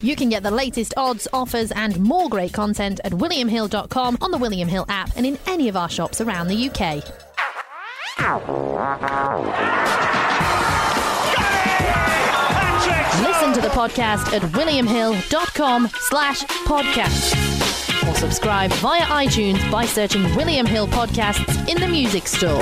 You can get the latest odds, offers and more great content at williamhill.com, on the William Hill app and in any of our shops around the UK. Listen to the podcast at williamhill.com/podcast. Or subscribe via iTunes by searching William Hill Podcasts in the music store.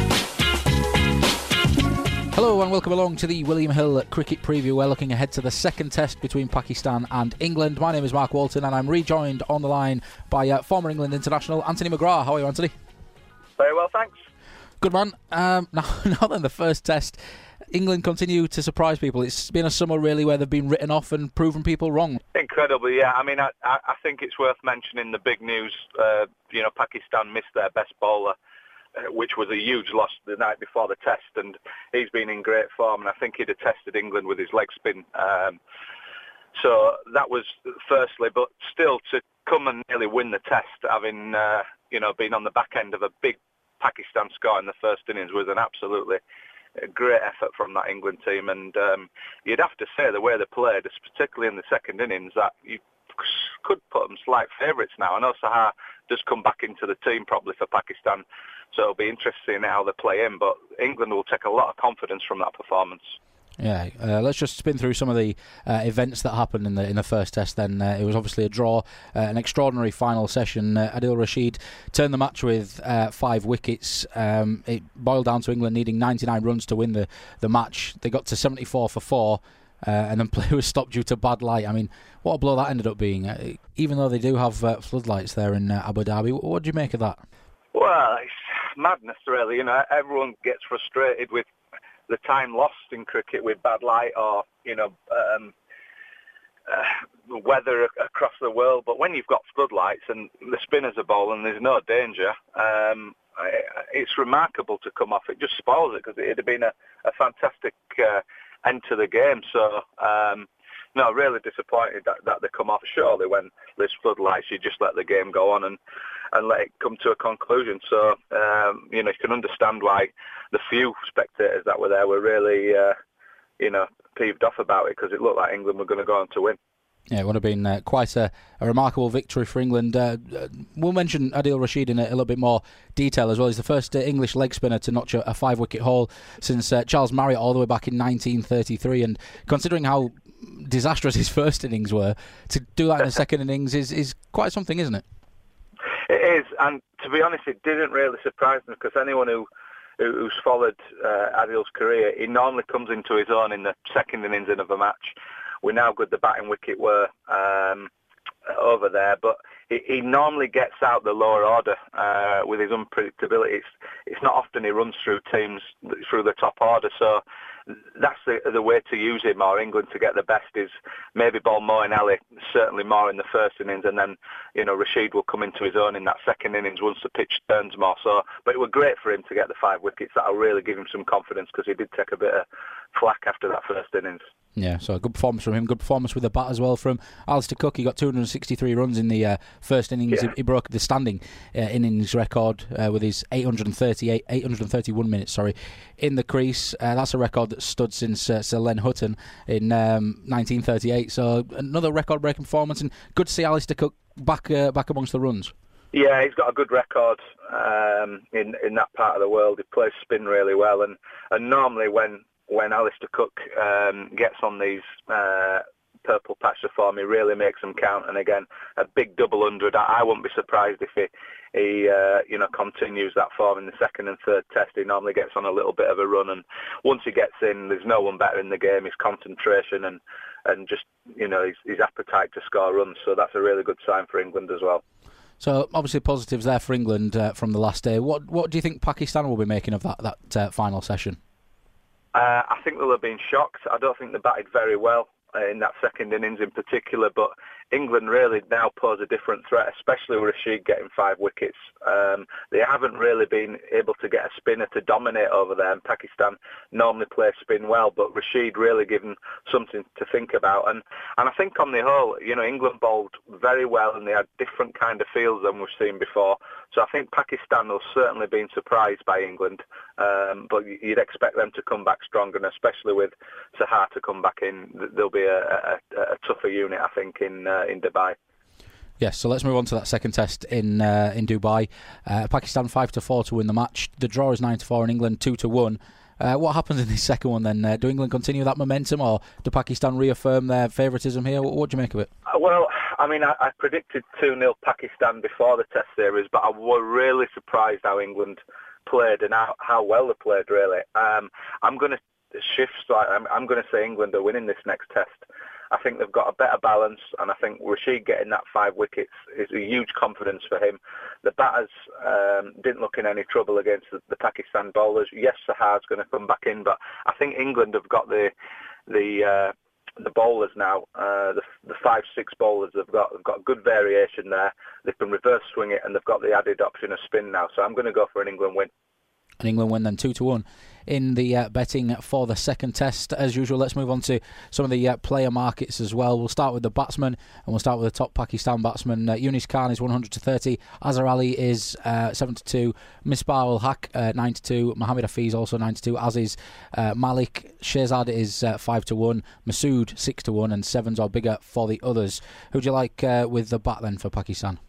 Hello and welcome along to the William Hill Cricket Preview. We're looking ahead to the second test between Pakistan and England. My name is Mark Walton and I'm rejoined on the line by former England international Anthony McGrath. How are you, Anthony? Very well, thanks. Good man. Now then, the first test. England continue to surprise people. It's been a summer really where they've been written off and proven people wrong. Incredibly, yeah. I mean, I think it's worth mentioning the big news. Pakistan missed their best bowler, which was a huge loss the night before the test, and he's been in great form, and I think he'd have tested England with his leg spin. So that was firstly, but still to come and nearly win the test, having been on the back end of a big Pakistan score in the first innings, was an absolutely great effort from that England team. And you'd have to say the way they played, particularly in the second innings, that you could put them slight favourites now. I know Sahar does come back into the team probably for Pakistan, so it'll be interesting how they play in, but England will take a lot of confidence from that performance. Yeah, let's just spin through some of the events that happened in the first test then. It was obviously a draw, an extraordinary final session. Adil Rashid turned the match with 5 wickets. It boiled down to England needing 99 runs to win the match. They got to 74 for 4, and then play was stopped due to bad light. I mean, what a blow that ended up being. Even though they do have floodlights there in Abu Dhabi, what do you make of that? Well, it's madness really. Everyone gets frustrated with the time lost in cricket with bad light or weather across the world. But when you've got floodlights and the spinners are bowling, there's no danger. It's remarkable to come off. It just spoils it, because it'd have been a fantastic end to the game. So really disappointed that they come off. Surely when there's floodlights, you just let the game go on and let it come to a conclusion. So you can understand why the few spectators that were there were really peeved off about it, because it looked like England were going to go on to win. Yeah, it would have been quite a remarkable victory for England. We'll mention Adil Rashid in a little bit more detail as well. He's the first English leg spinner to notch a 5-wicket haul since Charles Marriott all the way back in 1933. And considering how disastrous his first innings were, to do that in the second innings is quite something, isn't it? It is, and to be honest, it didn't really surprise me, because anyone who's followed Adil's career, he normally comes into his own in the second innings of a match. We know how good the batting wicket were over there, but he normally gets out the lower order with his unpredictability. It's not often he runs through teams through the top order, so that's the way to use him, or England to get the best, is maybe bowl Moeen Ali, certainly more in the first innings, and then Rashid will come into his own in that second innings once the pitch turns more. So, but it was great for him to get the 5 wickets. That'll really give him some confidence, because he did take a bit of flack after that first innings. Yeah, so a good performance from him. Good performance with the bat as well from Alistair Cook. He got 263 runs in the first innings. Yeah. He broke the standing innings record with his 831 minutes in the crease. That's a record that stood since Sir Len Hutton in 1938. So another record-breaking performance, and good to see Alistair Cook back amongst the runs. Yeah, he's got a good record in that part of the world. He plays spin really well, and normally when Alistair Cook gets on these purple patch of form, he really makes them count. And again, a big double 100. I wouldn't be surprised if he continues that form in the second and third test. He normally gets on a little bit of a run, and once he gets in, there's no one better in the game. His concentration and just his appetite to score runs. So that's a really good sign for England as well. So obviously positives there for England from the last day. What do you think Pakistan will be making of that final session? I think they'll have been shocked. I don't think they batted very well in that second innings in particular, but England really now pose a different threat, especially with Rashid getting 5 wickets. They haven't really been able to get a spinner to dominate over there, and Pakistan normally play spin well, but Rashid really given something to think about. And I think on the whole, England bowled very well, and they had different kind of fields than we've seen before. So I think Pakistan will certainly be surprised by England. but you'd expect them to come back stronger, and especially with Sahar to come back in, there'll be a tougher unit, I think, in Dubai. Yes, so let's move on to that second test in Dubai. Pakistan 5-4 to win the match. The draw is 9-4 in England, 2-1. What happens in this second one then? Do England continue that momentum, or do Pakistan reaffirm their favouritism here? What do you make of it? Well, I mean, I predicted 2-0 Pakistan before the test series, but I was really surprised how England played and how well they played, really. I'm going to shift. I'm going to say England are winning this next test. I think they've got a better balance, and I think Rashid getting that 5 wickets is a huge confidence for him. The batters didn't look in any trouble against the Pakistan bowlers. Yes, Sahar's going to come back in, but I think England have got the bowlers now. The 5-6 bowlers they've got good variation there. They can reverse swing it, and they've got the added option of spin now. So I'm going to go for an England win. An England win then, 2-1 in the betting for the second test. As usual, let's move on to some of the player markets as well. We'll start with the batsmen, and we'll start with the top Pakistan batsman. Yunis Khan is 100-30. Azhar Ali is 7-2. Misbah ul Haq 9-2. Mohammad Hafiz also 9-2. As is Malik. Shehzad is 5-1. Masood 6-1, and 7s or bigger for the others. Who do you like with the bat then for Pakistan?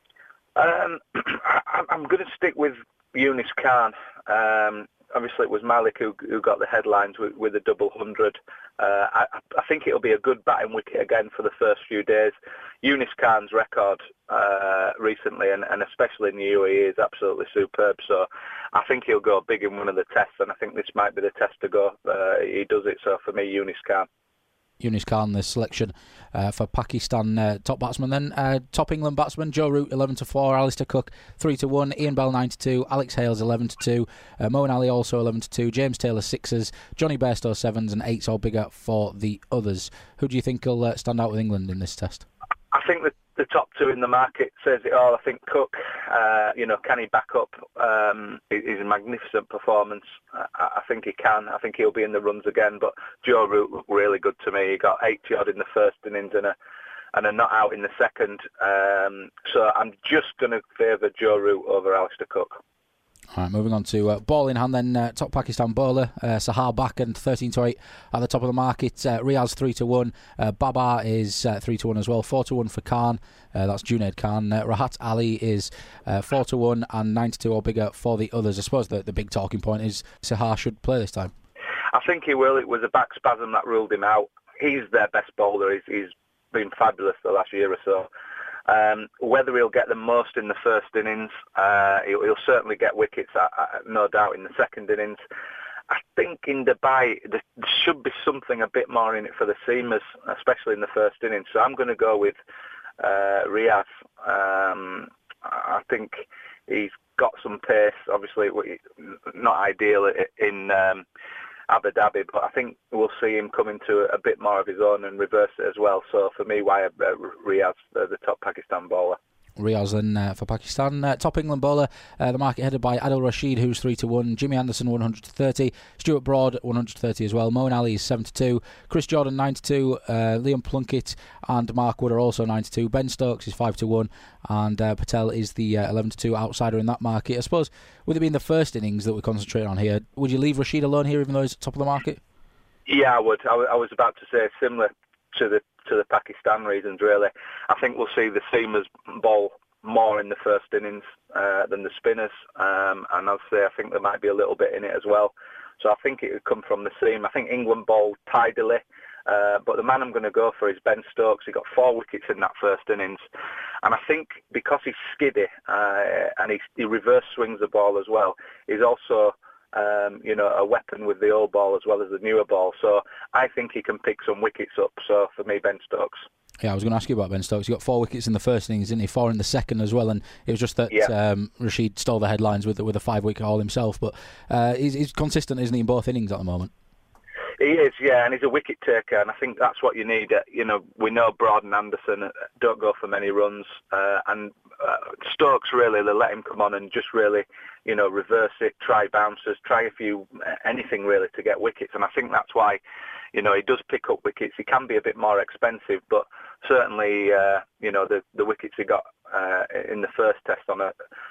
I'm going to stick with Yunis Khan. Obviously, it was Malik who got the headlines with a double 100. I think it'll be a good batting wicket again for the first few days. Yunis Khan's record recently, and especially in the UAE, is absolutely superb. So I think he'll go big in one of the tests, and I think this might be the test to go. He does it. So for me, Yunis Khan. Yunis Khan, the selection for Pakistan top batsman. Then top England batsman, Joe Root 11-4, Alistair Cook 3-1, Ian Bell 9-2, Alex Hales 11-2, Moeen Ali also 11-2, James Taylor 6s, Johnny Bairstow 7s, and 8s or bigger for the others. Who do you think will stand out with England in this test? I think the top 2 in the market says it all. I think Cook, can he back up his magnificent performance? I think he can. I think he'll be in the runs again. But Joe Root looked really good to me. He got 80 odd in the first innings and a not out in the second. So I'm just going to favour Joe Root over Alistair Cook. All right, moving on to ball in hand then. Top Pakistan bowler, Sahar Bakand 13-8 at the top of the market. Riaz 3-1. Babar is 3-1 as well. 4-1 for Khan. That's Junaid Khan. Rahat Ali is 4-1 and 9-2 or bigger for the others. I suppose the big talking point is Sahar should play this time. I think he will. It was a back spasm that ruled him out. He's their best bowler. He's been fabulous the last year or so. Whether he'll get the most in the first innings, he'll certainly get wickets, no doubt, in the second innings. I think in Dubai there should be something a bit more in it for the seamers, especially in the first innings. So I'm going to go with Riaz. I think he's got some pace. Obviously, not ideal in Abu Dhabi, but I think we'll see him come into a bit more of his own and reverse it as well. So for me, Riaz, the top Pakistan bowler. Riaz then for Pakistan. Top England bowler, the market headed by Adil Rashid, who's 3-1. Jimmy Anderson 100-30. Stuart Broad 130 as well. Moeen Ali is 7-2. Chris Jordan 9-2. Liam Plunkett and Mark Wood are also 9-2. Ben Stokes is 5-1, and Patel is the 11-2 outsider in that market. I suppose, with it being the first innings that we concentrate on here, would you leave Rashid alone here, even though he's top of the market? Yeah, I would. I was about to say similar to the Pakistan reasons, really. I think we'll see the seamers bowl more in the first innings than the spinners, and I'll say I think there might be a little bit in it as well. So I think it would come from the seam. I think England bowled tidily, but the man I'm going to go for is Ben Stokes. He got 4 wickets in that first innings, and I think because he's skiddy and he reverse swings the ball as well, he's also a weapon with the old ball as well as the newer ball. So I think he can pick some wickets up. So for me, Ben Stokes. Yeah, I was going to ask you about Ben Stokes. He got 4 wickets in the first innings, didn't he? 4 in the second as well, and it was just that Rashid stole the headlines with a 5-wicket haul himself. But he's consistent, isn't he, in both innings at the moment? He is, yeah, and he's a wicket taker, and I think that's what you need. We know Broad and Anderson don't go for many runs, and Stokes really, they let him come on and just really, reverse it, try bouncers, try anything really to get wickets, and I think that's why, he does pick up wickets. He can be a bit more expensive, but certainly, the wickets he got in the first test on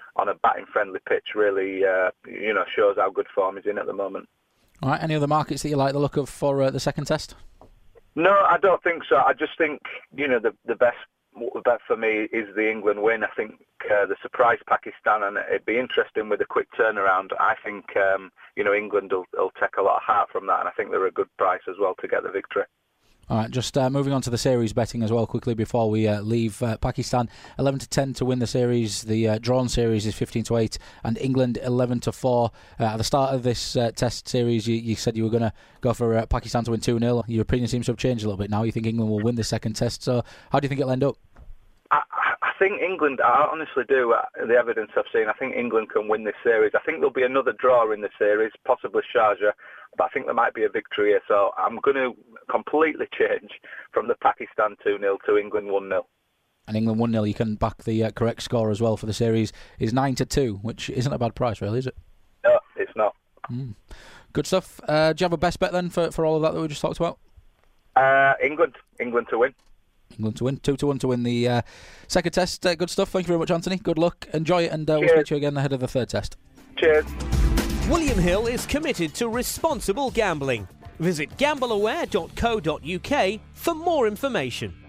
on a batting-friendly pitch really, shows how good form he's in at the moment. All right, any other markets that you like the look of for the second test? No, I don't think so. I just think, the best bet for me is the England win. I think the surprise Pakistan, and it'd be interesting with a quick turnaround. I think, England will take a lot of heart from that, and I think they're a good price as well to get the victory. All right, just moving on to the series betting as well quickly before we leave. Pakistan 11-10 to win the series. The drawn series is 15-8, and England 11-4. At the start of this Test series, you said you were going to go for Pakistan to win 2-0. Your opinion seems to have changed a little bit now. You think England will win the second Test. So, how do you think it'll end up? I think England, I honestly do, the evidence I've seen, I think England can win this series. I think there'll be another draw in the series, possibly Sharjah, but I think there might be a victory here. So I'm going to completely change from the Pakistan 2-0 to England 1-0. And England 1-0, you can back the correct score as well for the series, is 9-2, which isn't a bad price really, is it? No, it's not. Good stuff. Do you have a best bet then for all of that we just talked about? England to win. England to win, 2-1 to win the second Test. Good stuff. Thank you very much, Anthony. Good luck. Enjoy it, and we'll speak to you again ahead of the third Test. Cheers. William Hill is committed to responsible gambling. Visit gambleaware.co.uk for more information.